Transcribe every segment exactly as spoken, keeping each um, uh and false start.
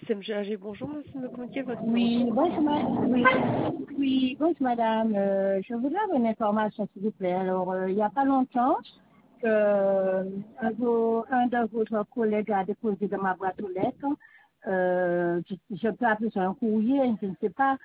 S M G A G, bonjour, merci de me communiquer votre numéro. Oui, bonjour, ma- oui, oui, bonjour madame. Euh, je voudrais avoir une information, s'il vous plaît. Alors, euh, il n'y a pas longtemps que euh, un, de vos- un de votre collègues a déposé dans ma boîte aux lettres. Euh, je, je peux appeler ça un courrier, je ne sais pas.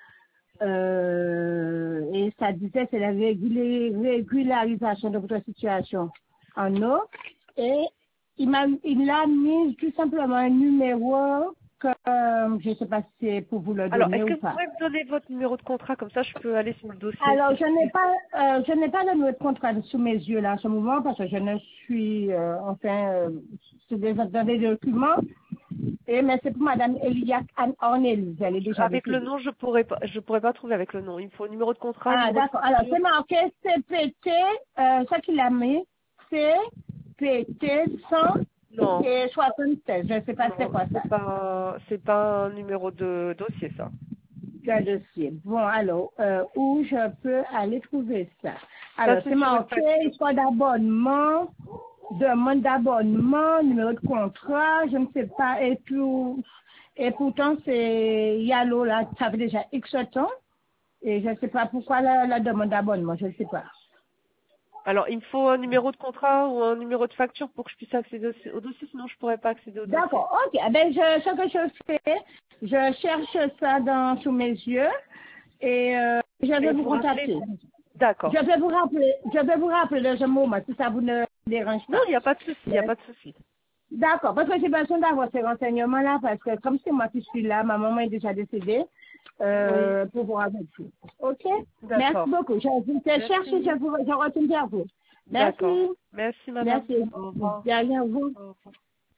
Euh, et ça disait c'est la régulé- régularisation de votre situation en eau. Et il m'a, il a mis tout simplement un numéro que euh, je ne sais pas si c'est pour vous le Alors, donner est-ce que ou vous pas. pourrez me donner votre numéro de contrat, comme ça je peux aller sur le dossier, Alors, s'il je vous n'ai plaît. pas, euh, je n'ai pas le numéro de contrat sous mes yeux là en ce moment parce que je ne suis, euh, enfin, euh, c'est des, dans des documents. Et mais c'est pour Madame Eliac Anne Ornelise, elle est déjà Avec le décédée. nom, je pourrais pas, je pourrais pas trouver avec le nom. Il me faut numéro de contrat, Ah, numéro de d'accord. Alors, facture. c'est marqué C P T, euh, ça qu'il a mis, C P T cent Non, et soixante-seize. Je ne sais pas c'est non, quoi ça. c'est pas, c'est pas un numéro de dossier, ça. C'est un dossier. Bon, alors, euh, où je peux aller trouver ça? Ça, Alors, c'est c'est sur une marqué facture. histoire d'abonnement, demande d'abonnement, numéro de contrat, je ne sais pas, et tout. Et pourtant, c'est Yalo, là, ça fait déjà X temps. Et je ne sais pas pourquoi la, la demande d'abonnement, je ne sais pas. Alors, il me faut un numéro de contrat ou un numéro de facture pour que je puisse accéder au, au dossier, sinon je pourrais pas accéder au dossier. D'accord, ok. Eh ben, je, ce que je fais, je cherche ça dans, sous mes yeux et euh, je vais Et vous vous rappelez. contacter. D'accord. Je vais vous rappeler, je vais vous rappeler dans un moment si ça vous ne dérange Non, pas. il n'y a pas de souci, il n'y a pas de souci. D'accord, parce que j'ai besoin d'avoir ces renseignements-là, parce que comme c'est moi qui suis là, ma maman est déjà décédée, Oui, euh, pour voir avec vous. Ok? Merci d'accord. beaucoup. Je, je cherche et Merci. je, vous, je retourne vers vous. D'accord. Merci. Merci, madame. Merci. Au revoir. Derrière vous. Au revoir.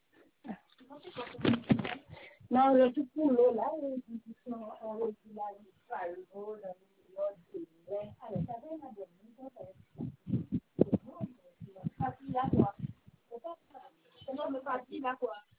Non, le tout pour l'eau, là, les discussions, on le dit là, il faut le l'eau, le l'eau, c'est vrai. Allez, ça va, madame, ça va. C'est bon, c'est facile à quoi. C'est pas ça. C'est pas facile à quoi.